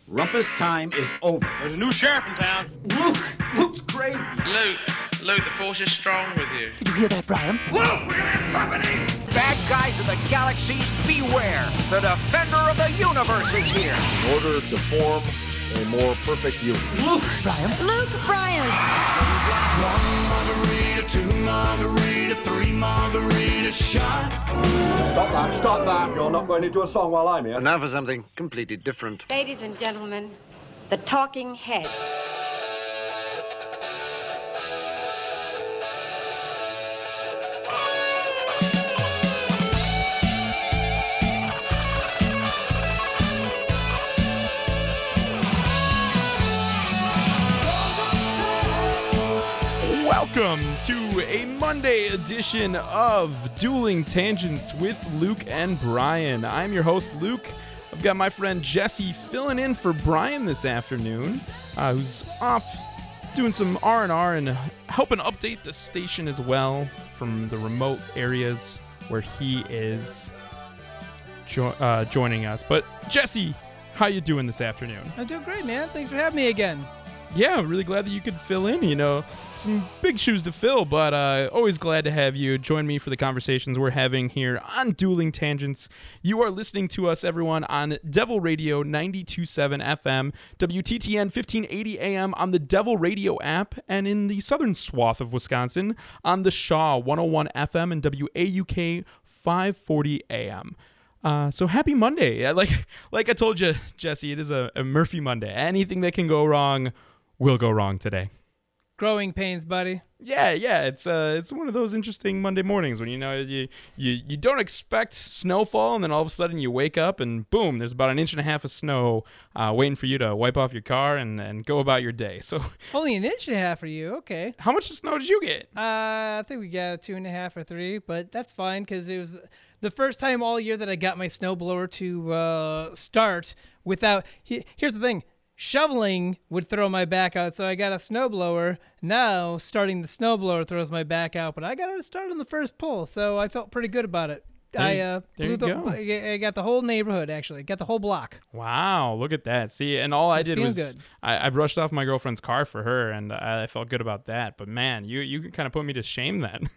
Rumpus time is over. There's a new sheriff in town. Luke's crazy. Luke, the force is strong with you. Did you hear that, Brian? Luke, we're gonna have company! Bad guys of the galaxies, beware! The defender of the universe is here! In order to form a more perfect union. Luke Bryan. Luke Bryan. One margarita, two margarita, three margarita shot. Stop that. You're not going into a song while I'm here. And now for something completely different. Ladies and gentlemen, the Talking Heads. Welcome to a Monday edition of Dueling Tangents with Luke and Brian. I'm your host, Luke. I've got my friend Jesse filling in for Brian this afternoon, who's off doing some R&R and helping update the station as well from the remote areas where he is joining us. But Jesse, how you doing this afternoon? I'm doing great, man. Thanks for having me again. Yeah, I'm really glad that you could fill in. You know, some big shoes to fill, but always glad to have you join me for the conversations we're having here on Dueling Tangents. You are listening to us, everyone, on Devil Radio 92.7 FM, WTTN 1580 AM on the Devil Radio app, and in the southern swath of Wisconsin on the Shaw 101 FM and WAUK 540 AM. So happy Monday. Like I told you, Jesse, it is a Murphy Monday. Anything that can go wrong will go wrong today. Growing pains, buddy. Yeah, it's one of those interesting Monday mornings when you don't expect snowfall, and then all of a sudden you wake up and boom, there's about 1.5 inches of snow waiting for you to wipe off your car and go about your day. So only 1.5 inches for you, okay. How much snow did you get? I think we got 2.5 or 3, but that's fine because it was the first time all year that I got my snowblower to start without. Here's the thing. Shoveling would throw my back out, so I got a snowblower. Now, starting the snowblower throws my back out, but I got it to start on the first pull, so I felt pretty good about it. There you go. I got the whole neighborhood, actually. Got the whole block. Wow, look at that. See, and all I did was good. I brushed off my girlfriend's car for her, and I felt good about that. But man, you kind of put me to shame then.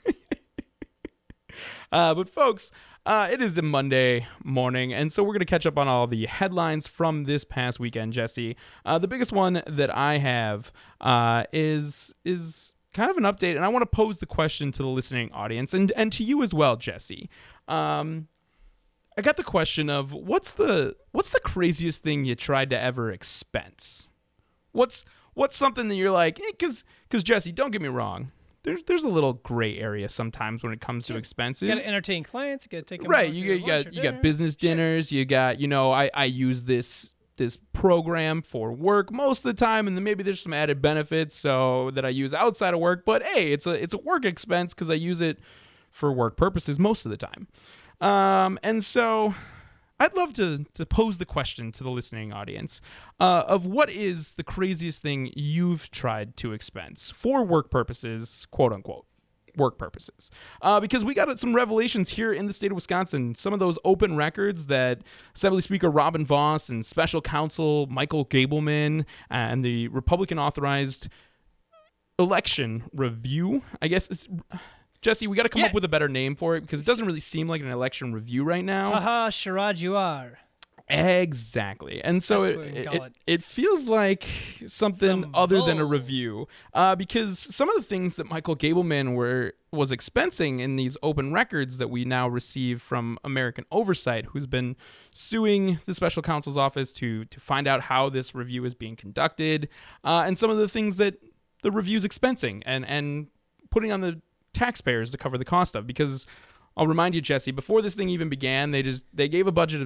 But folks, it is a Monday morning, and so we're going to catch up on all the headlines from this past weekend, Jesse. The biggest one that I have is kind of an update, and I want to pose the question to the listening audience and to you as well, Jesse. I got the question of what's the craziest thing you tried to ever expense? What's something that you're like, because Jesse, don't get me wrong. There's a little gray area sometimes when it comes to expenses. You got to entertain clients. You got to take them right. You got business dinners. Sure. You got I use this program for work most of the time, and then maybe there's some added benefits so that I use outside of work. But hey, it's a work expense because I use it for work purposes most of the time. And so I'd love to pose the question to the listening audience of what is the craziest thing you've tried to expense for work purposes, quote unquote, work purposes. Because we got some revelations here in the state of Wisconsin. Some of those open records that Assembly Speaker Robin Vos and Special Counsel Michael Gableman and the Republican authorized election review, I guess Jesse, we got to come up with a better name for it because it doesn't really seem like an election review right now. Haha, charade you are. Exactly. And so it feels like something other than a review because some of the things that Michael Gableman was expensing in these open records that we now receive from American Oversight, who's been suing the special counsel's office to find out how this review is being conducted, and some of the things that the review's expensing and putting on the taxpayers to cover the cost of, because I'll remind you, Jesse, before this thing even began, they gave a budget of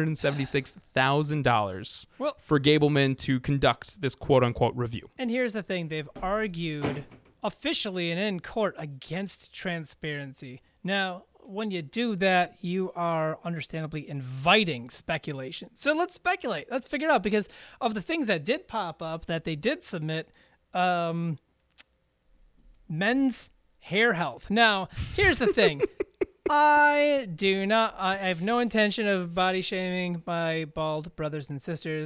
$676,000 for Gableman to conduct this quote-unquote review. And here's the thing. They've argued officially and in court against transparency. Now, when you do that, you are understandably inviting speculation. So let's speculate. Let's figure it out, because of the things that did pop up that they did submit, men's hair health. Now, here's the thing. I have no intention of body shaming my bald brothers and sisters.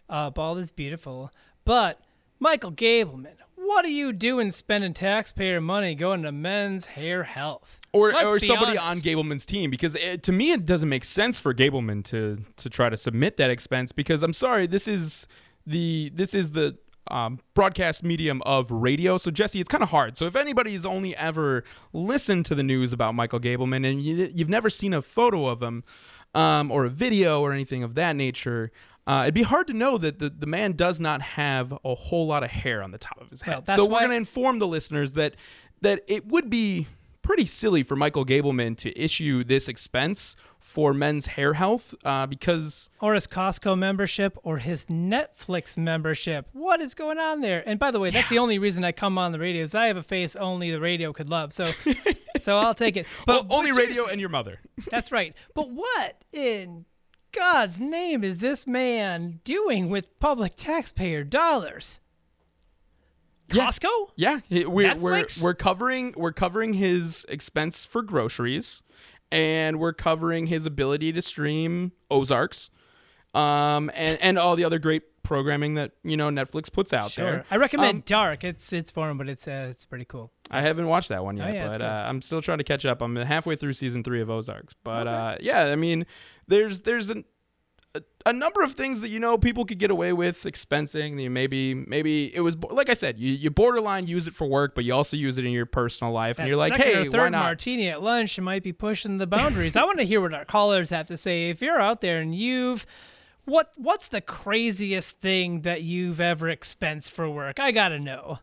Bald is beautiful. But Michael Gableman, what are you doing spending taxpayer money going to Men's Hair Health? Or Let's be somebody honest. on Gableman's team, because to me it doesn't make sense for Gableman to try to submit that expense, because I'm sorry, this is the broadcast medium of radio. So Jesse, it's kind of hard. So if anybody's only ever listened to the news about Michael Gableman and you've never seen a photo of him or a video or anything of that nature, it'd be hard to know that the man does not have a whole lot of hair on the top of his head. Well, so we're going to inform the listeners that it would be pretty silly for Michael Gableman to issue this expense for Men's Hair Health because... Or his Costco membership or his Netflix membership. What is going on there? And by the way, that's the only reason I come on the radio is I have a face only the radio could love. So I'll take it. But only radio and your mother. That's right. But what in God's name is this man doing with public taxpayer dollars? Costco? Yeah, Netflix? we're covering his expense for groceries, and we're covering his ability to stream Ozarks, and all the other great programming that Netflix puts out there. I recommend Dark. It's for him, but it's pretty cool. I haven't watched that one yet, yeah, but I'm still trying to catch up. I'm halfway through season 3 of Ozarks, but yeah, I mean, there's a number of things that people could get away with expensing. Maybe it was like I said, you borderline use it for work, but you also use it in your personal life, and you're like, second hey, or third why not? martini at lunch might be pushing the boundaries. I want to hear what our callers have to say. If you're out there and what's the craziest thing that you've ever expensed for work? I gotta know.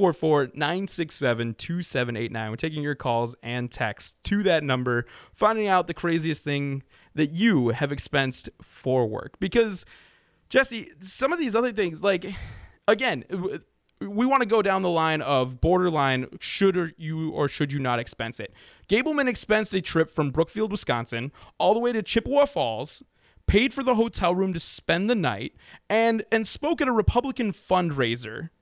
844-967-2789. We're taking your calls and texts to that number, finding out the craziest thing that you have expensed for work. Because, Jesse, some of these other things, like, again, we want to go down the line of borderline, should you or should you not expense it. Gableman expensed a trip from Brookfield, Wisconsin, all the way to Chippewa Falls, paid for the hotel room to spend the night, and spoke at a Republican fundraiser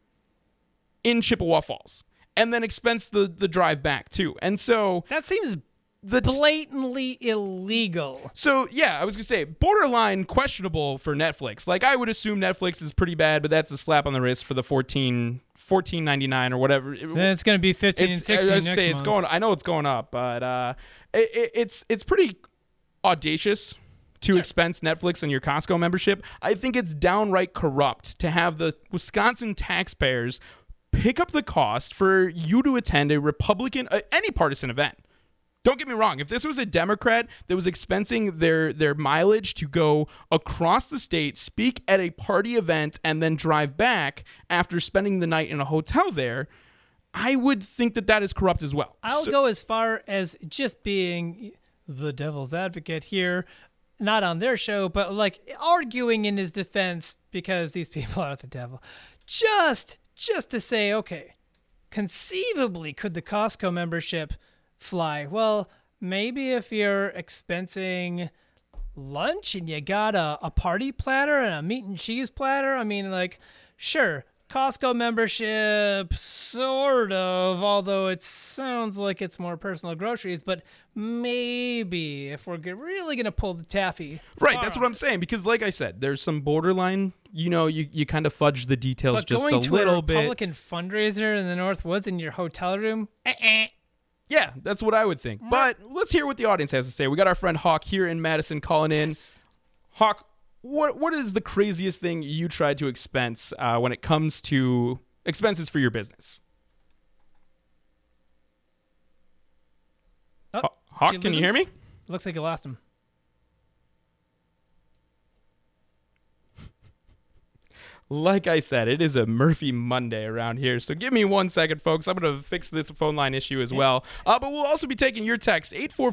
in Chippewa Falls, and then expensed the drive back too. And so that seems blatantly illegal. So yeah, I was gonna say borderline questionable for Netflix. Like, I would assume Netflix is pretty bad, but that's a slap on the wrist for the $14.99 or whatever. It's gonna be $15 and $16 I was next say month. it's going. I know it's going up, but it's pretty audacious to expense Netflix and your Costco membership. I think it's downright corrupt to have the Wisconsin taxpayers pick up the cost for you to attend a Republican, any partisan event. Don't get me wrong. If this was a Democrat that was expensing their mileage to go across the state, speak at a party event, and then drive back after spending the night in a hotel there, I would think that is corrupt as well. I'll go as far as just being the devil's advocate here, not on their show, but like arguing in his defense because these people are the devil. Just to say, okay, conceivably could the Costco membership fly? Well, maybe if you're expensing lunch and you got a party platter and a meat and cheese platter, I mean, like, sure, Costco membership, sort of, although it sounds like it's more personal groceries, but maybe if we're really going to pull the taffy. Right, that's what I'm saying, because like I said, there's some borderline, you kind of fudge the details but just a going to little a bit. Republican fundraiser in the North Woods in your hotel room? Yeah, that's what I would think. But let's hear what the audience has to say. We got our friend Hawk here in Madison calling in. Hawk, what is the craziest thing you tried to expense when it comes to expenses for your business? Oh, Hawk, can you hear me? Looks like you lost him. Like I said, it is a Murphy Monday around here, so give me 1 second, folks. I'm going to fix this phone line issue as well. But we'll also be taking your text,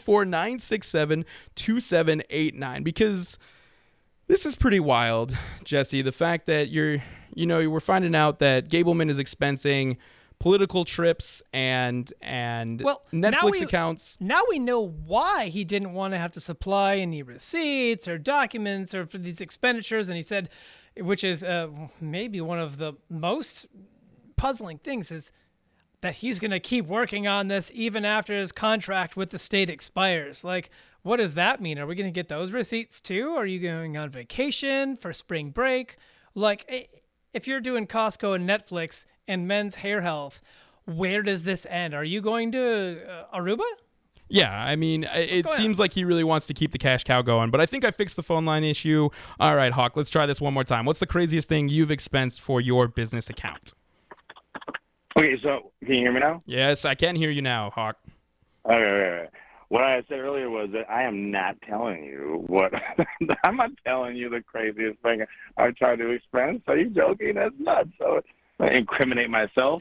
844-967-2789, because this is pretty wild, Jesse. The fact that we're finding out that Gableman is expensing political trips and Netflix accounts. Now we know why he didn't want to have to supply any receipts or documents or for these expenditures, and he said, which is maybe one of the most puzzling things, is that he's going to keep working on this even after his contract with the state expires. Like, what does that mean? Are we going to get those receipts too? Are you going on vacation for spring break? Like, if you're doing Costco and Netflix and Men's Hair Health, where does this end? Are you going to Aruba? Yeah, I mean, it seems like he really wants to keep the cash cow going, but I think I fixed the phone line issue. All right, Hawk, let's try this one more time. What's the craziest thing you've expensed for your business account? Okay, so can you hear me now? Yes, I can hear you now, Hawk. Okay. What I said earlier was that I am not telling you what I'm not telling you the craziest thing I tried to expense. Are you joking? That's nuts. So I incriminate myself.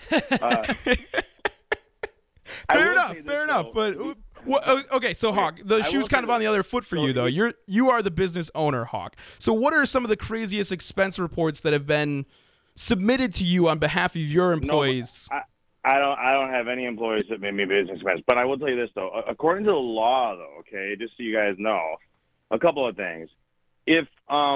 Fair enough. But okay, so Hawk, the shoe's kind of on the other foot for you, though. You are the business owner, Hawk. So what are some of the craziest expense reports that have been submitted to you on behalf of your employees? No, I don't have any employees that made me business expense. But I will tell you this, though. According to the law, though, okay, just so you guys know, a couple of things. If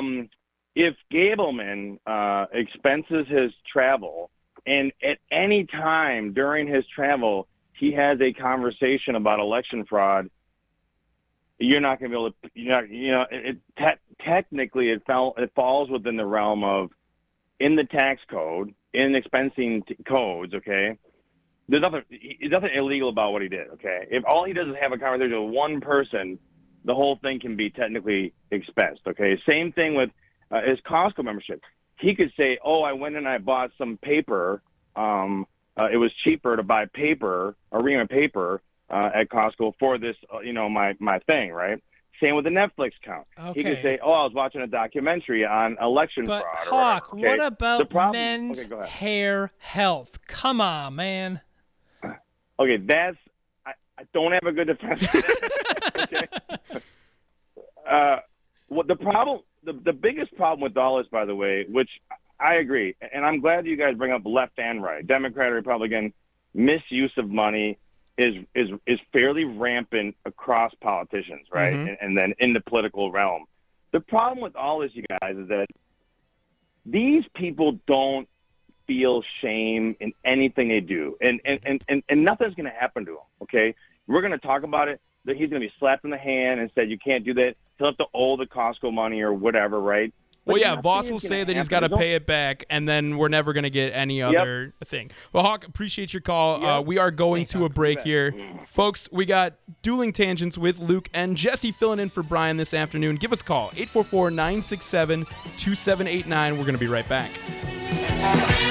Gableman expenses his travel, and at any time during his travel he has a conversation about election fraud, you're not going to be able to. Technically, it falls within the realm of in the tax code, in expensing codes. Okay, there's nothing illegal about what he did. Okay, if all he does is have a conversation with one person, the whole thing can be technically expensed. Okay, same thing with his Costco membership. He could say, "Oh, I went and I bought some paper. It was cheaper to buy paper, a ream of paper, at Costco for this, my thing, right?" Same with the Netflix account. Okay. He could say, "Oh, I was watching a documentary on election fraud." But Hawk, okay? what about Men's Hair Health? Come on, man. Okay, I don't have a good defense for that. Okay. What the problem? The biggest problem with all this, by the way, which I agree, and I'm glad you guys bring up left and right, Democrat, Republican, misuse of money is fairly rampant across politicians, right? Mm-hmm. And then in the political realm. The problem with all this, you guys, is that these people don't feel shame in anything they do, and nothing's going to happen to them. Okay, we're going to talk about it. That he's going to be slapped in the hand and said, "You can't do that." He'll have to owe the Costco money or whatever, right? Well, yeah, Voss will say that he's got to pay it back, and then we're never going to get any other thing. Well, Hawk, appreciate your call. We are going to a break here. Folks, we got Dueling Tangents with Luke and Jesse filling in for Brian this afternoon. Give us a call, 844-967-2789. We're going to be right back.